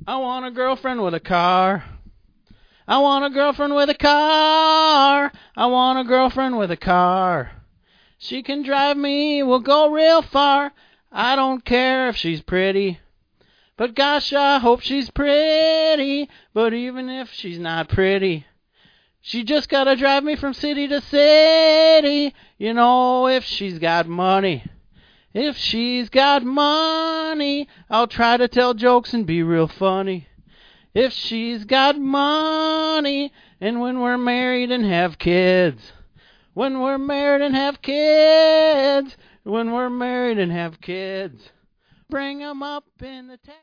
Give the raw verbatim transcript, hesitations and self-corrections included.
I want a girlfriend with a car. I want a girlfriend with a car. I want a girlfriend with a car. She can drive me, we'll go real far. I don't care if she's pretty, but gosh, I hope she's pretty. But even if she's not pretty, she just gotta drive me from city to city. You know, if she's got money, if she's got money, I'll try to tell jokes and be real funny. If she's got money, and when we're married and have kids, when we're married and have kids, when we're married and have kids, bring 'em up in the text.